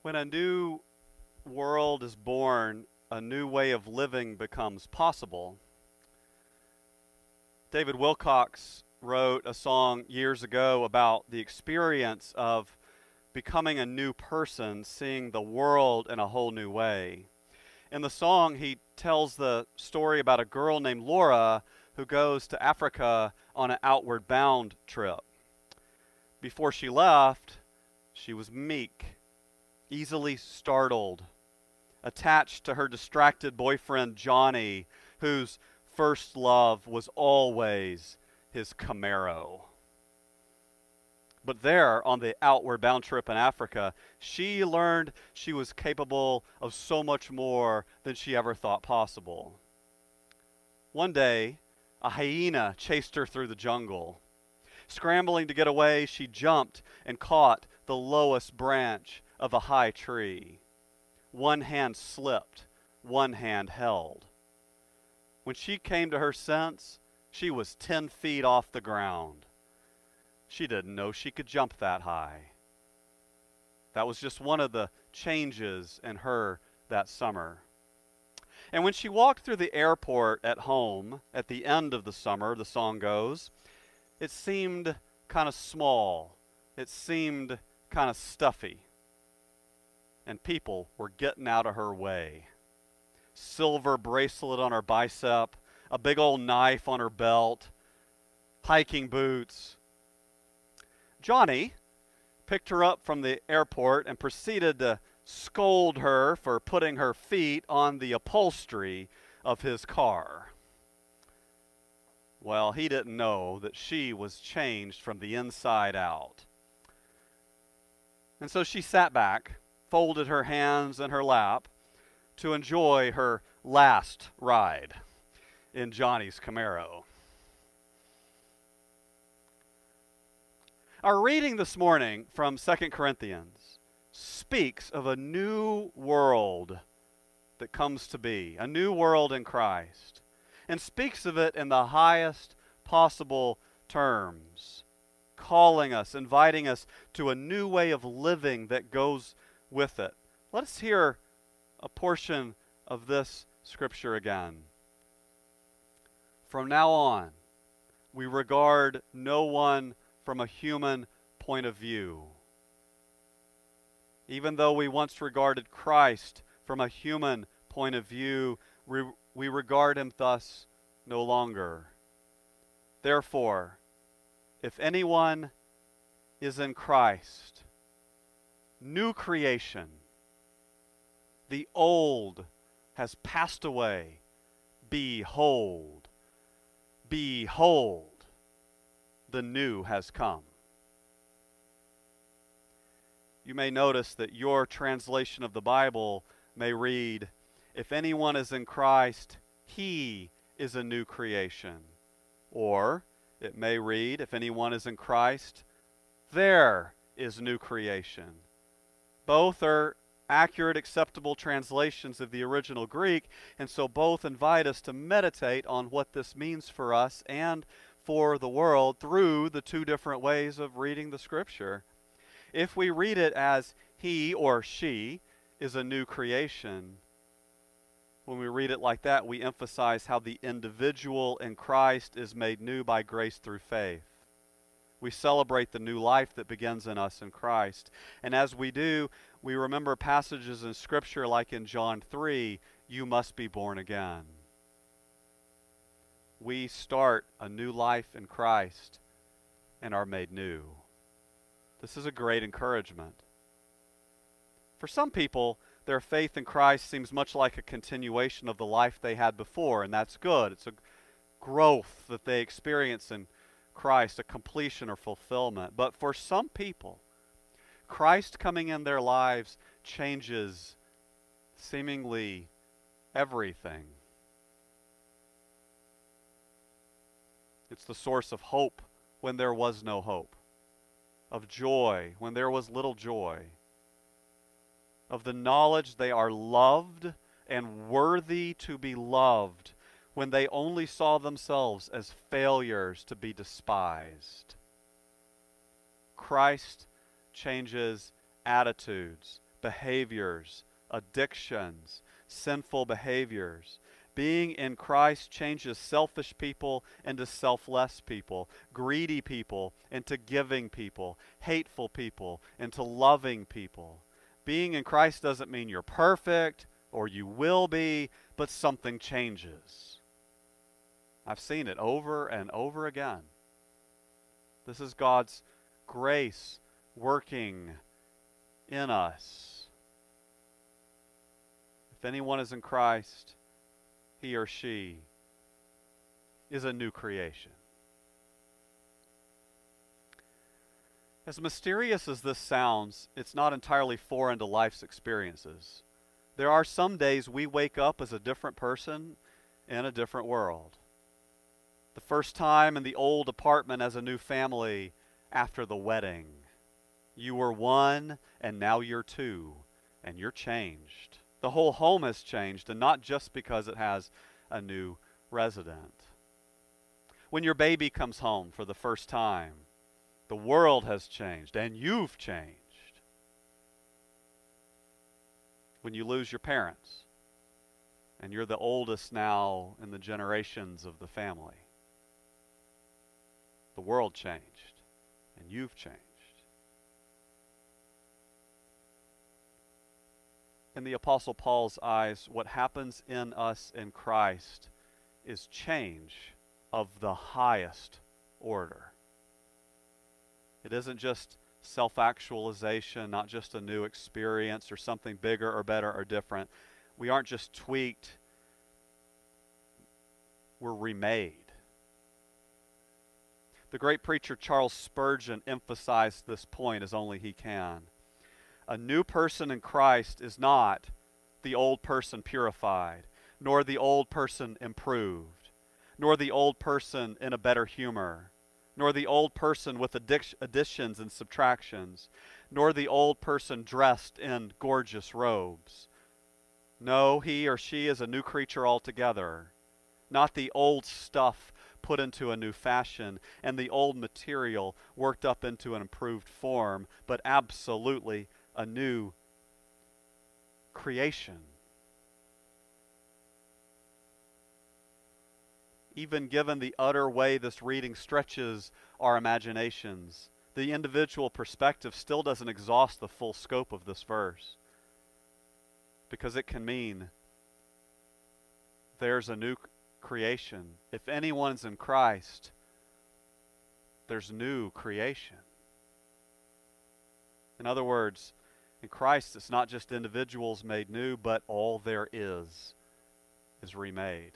When a new world is born, a new way of living becomes possible. David Wilcox wrote a song years ago about the experience of becoming a new person, seeing the world in a whole new way. In the song, he tells the story about a girl named Laura who goes to Africa on an outward bound trip. Before she left, she was meek, easily startled, attached to her distracted boyfriend Johnny, whose first love was always his Camaro. But there, on the outward bound trip in Africa, she learned she was capable of so much more than she ever thought possible. One day, a hyena chased her through the jungle. Scrambling to get away, she jumped and caught the lowest branch of a high tree. One hand slipped, one hand held. When she came to her sense, she was 10 feet off the ground. She didn't know she could jump that high. That was just one of the changes in her that summer. And when she walked through the airport at home at the end of the summer, the song goes, it seemed kind of small. It seemed kind of stuffy. And people were getting out of her way. Silver bracelet on her bicep, a big old knife on her belt, hiking boots. Johnny picked her up from the airport and proceeded to scold her for putting her feet on the upholstery of his car. Well, he didn't know that she was changed from the inside out. And so she sat back, folded her hands in her lap to enjoy her last ride in Johnny's Camaro. Our reading this morning from 2 Corinthians speaks of a new world that comes to be, a new world in Christ, and speaks of it in the highest possible terms, calling us, inviting us to a new way of living that goes with it. Let us hear a portion of this scripture again. From now on, we regard no one from a human point of view. Even though we once regarded Christ from a human point of view, we regard him thus no longer. Therefore, if anyone is in Christ, new creation, the old has passed away. Behold, behold, the new has come. You may notice that your translation of the Bible may read, if anyone is in Christ, he is a new creation. Or it may read, if anyone is in Christ, there is new creation. Both are accurate, acceptable translations of the original Greek, and so both invite us to meditate on what this means for us and for the world through the two different ways of reading the Scripture. If we read it as he or she is a new creation, when we read it like that, we emphasize how the individual in Christ is made new by grace through faith. We celebrate the new life that begins in us in Christ. And as we do, we remember passages in Scripture like in John 3, you must be born again. We start a new life in Christ and are made new. This is a great encouragement. For some people, their faith in Christ seems much like a continuation of the life they had before, and that's good. It's a growth that they experience in Christ, a completion or fulfillment. But for some people, Christ coming in their lives changes seemingly everything. It's the source of hope when there was no hope, of joy when there was little joy, of the knowledge they are loved and worthy to be loved when they only saw themselves as failures to be despised. Christ changes attitudes, behaviors, addictions, sinful behaviors. Being in Christ changes selfish people into selfless people, greedy people into giving people, hateful people into loving people. Being in Christ doesn't mean you're perfect or you will be, but something changes. I've seen it over and over again. This is God's grace working in us. If anyone is in Christ, he or she is a new creation. As mysterious as this sounds, it's not entirely foreign to life's experiences. There are some days we wake up as a different person in a different world. The first time in the old apartment as a new family after the wedding. You were one, and now you're two, and you're changed. The whole home has changed, and not just because it has a new resident. When your baby comes home for the first time, the world has changed, and you've changed. When you lose your parents, and you're the oldest now in the generations of the family, the world changed, and you've changed. In the Apostle Paul's eyes, what happens in us in Christ is change of the highest order. It isn't just self-actualization, not just a new experience or something bigger or better or different. We aren't just tweaked, we're remade. The great preacher Charles Spurgeon emphasized this point as only he can. A new person in Christ is not the old person purified, nor the old person improved, nor the old person in a better humor, nor the old person with additions and subtractions, nor the old person dressed in gorgeous robes. No, he or she is a new creature altogether, not the old stuff put into a new fashion and the old material worked up into an improved form, but absolutely a new creation. Even given the utter way this reading stretches our imaginations, the individual perspective still doesn't exhaust the full scope of this verse, because it can mean there's a new creation. If anyone's in Christ, there's new creation. In other words, in Christ, it's not just individuals made new, but all there is remade.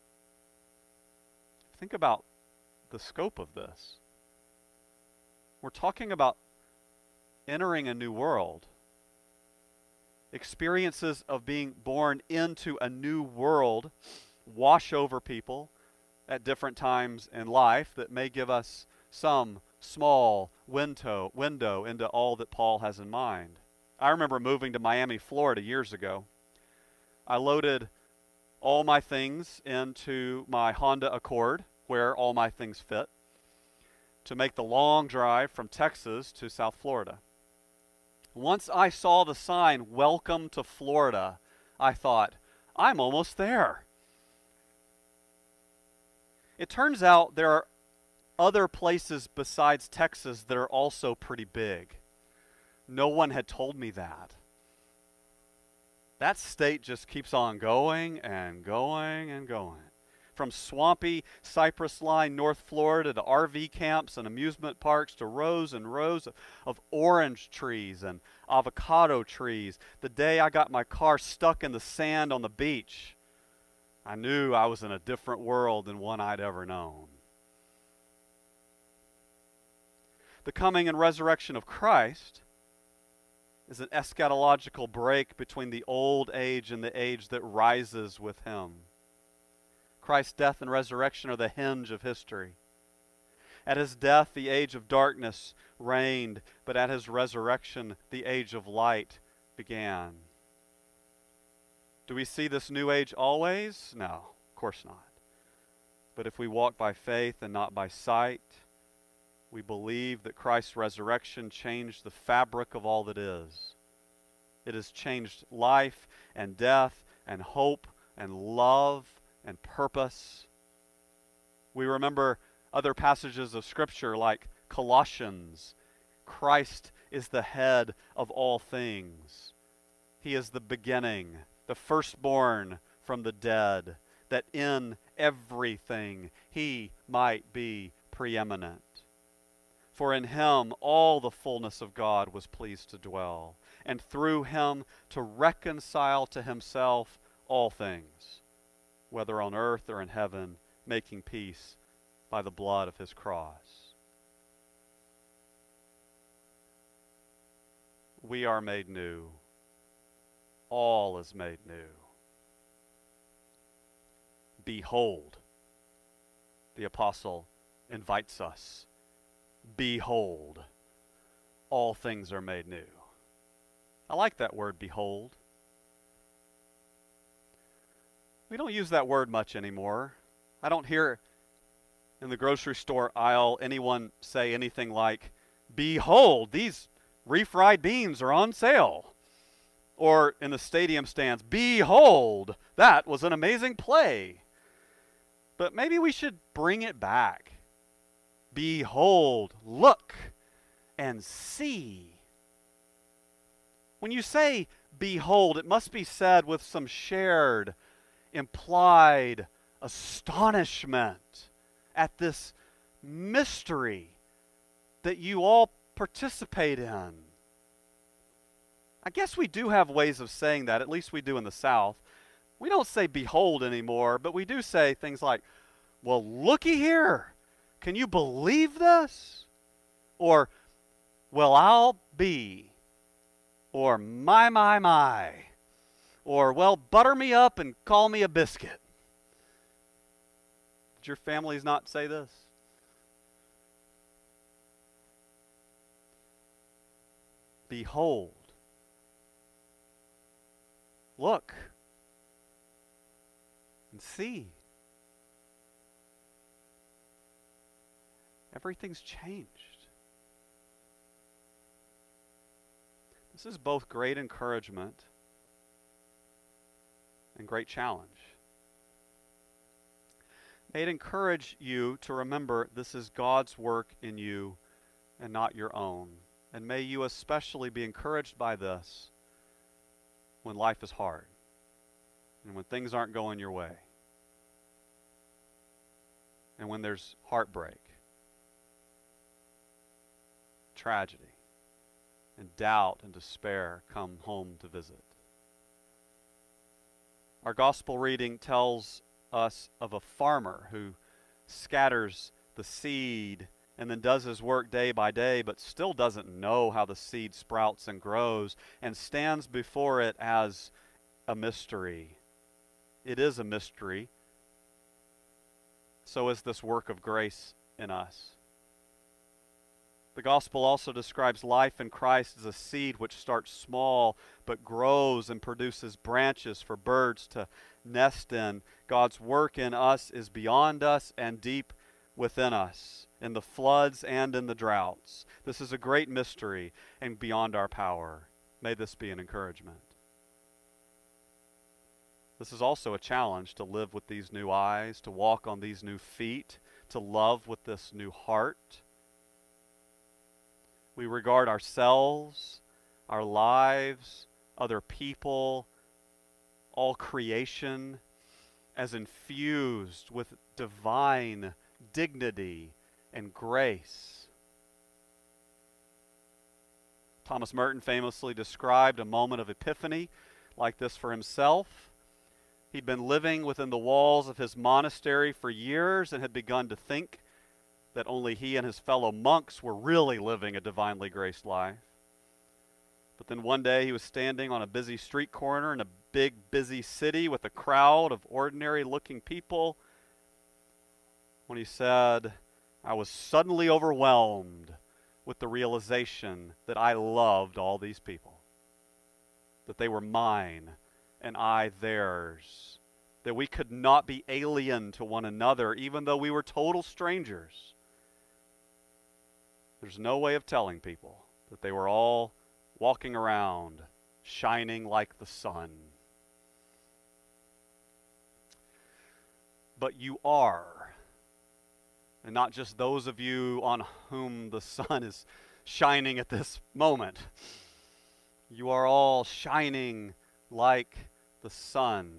Think about the scope of this. We're talking about entering a new world. Experiences of being born into a new world wash over people at different times in life that may give us some small window into all that Paul has in mind. I remember moving to Miami, Florida years ago. I loaded all my things into my Honda Accord, where all my things fit, to make the long drive from Texas to South Florida. Once I saw the sign, "Welcome to Florida," I thought, I'm almost there. It turns out there are other places besides Texas that are also pretty big. No one had told me that. That state just keeps on going and going and going. From swampy Cypress Line, North Florida, to RV camps and amusement parks, to rows and rows of orange trees and avocado trees. The day I got my car stuck in the sand on the beach, I knew I was in a different world than one I'd ever known. The coming and resurrection of Christ is an eschatological break between the old age and the age that rises with him. Christ's death and resurrection are the hinge of history. At his death, the age of darkness reigned, but at his resurrection, the age of light began. Do we see this new age always? No, of course not. But if we walk by faith and not by sight, we believe that Christ's resurrection changed the fabric of all that is. It has changed life and death and hope and love and purpose. We remember other passages of Scripture like Colossians. Christ is the head of all things. He is the beginning, the firstborn from the dead, that in everything he might be preeminent. For in him all the fullness of God was pleased to dwell, and through him to reconcile to himself all things, whether on earth or in heaven, making peace by the blood of his cross. We are made new. All is made new. Behold, the apostle invites us. Behold, all things are made new. I like that word, behold. We don't use that word much anymore. I don't hear in the grocery store aisle anyone say anything like, behold, these refried beans are on sale. Or in the stadium stands, behold, that was an amazing play. But maybe we should bring it back. Behold, look, and see. When you say behold, it must be said with some shared, implied astonishment at this mystery that you all participate in. I guess we do have ways of saying that, at least we do in the South. We don't say behold anymore, but we do say things like, well, looky here. Can you believe this? Or, well, I'll be. Or, my. Or, well, butter me up and call me a biscuit. Did your families not say this? Behold. Look. And see. Everything's changed. This is both great encouragement and great challenge. May it encourage you to remember this is God's work in you and not your own. And may you especially be encouraged by this when life is hard and when things aren't going your way and when there's heartbreak, tragedy, and doubt and despair come home to visit. Our gospel reading tells us of a farmer who scatters the seed and then does his work day by day, but still doesn't know how the seed sprouts and grows and stands before it as a mystery. It is a mystery. So is this work of grace in us. The gospel also describes life in Christ as a seed which starts small but grows and produces branches for birds to nest in. God's work in us is beyond us and deep within us, in the floods and in the droughts. This is a great mystery and beyond our power. May this be an encouragement. This is also a challenge to live with these new eyes, to walk on these new feet, to love with this new heart. We regard ourselves, our lives, other people, all creation as infused with divine dignity and grace. Thomas Merton famously described a moment of epiphany like this for himself. He'd been living within the walls of his monastery for years and had begun to think that only he and his fellow monks were really living a divinely graced life. But then one day he was standing on a busy street corner in a big, busy city with a crowd of ordinary-looking people when he said, I was suddenly overwhelmed with the realization that I loved all these people, that they were mine and I theirs, that we could not be alien to one another even though we were total strangers. There's no way of telling people that they were all walking around shining like the sun. But you are, and not just those of you on whom the sun is shining at this moment. You are all shining like the sun.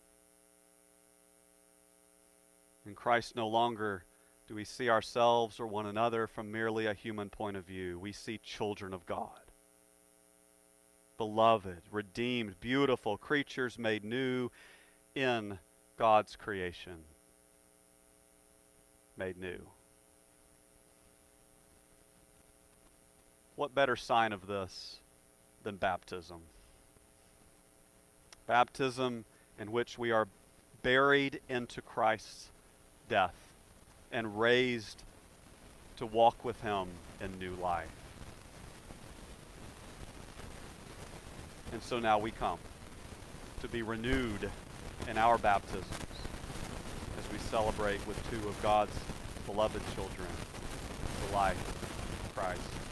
In Christ, no longer do we see ourselves or one another from merely a human point of view. We see children of God, beloved, redeemed, beautiful creatures made new in God's creation. Made new. What better sign of this than baptism? Baptism in which we are buried into Christ's death and raised to walk with Him in new life. And so now we come to be renewed in our baptisms as we celebrate with two of God's beloved children the life of Christ.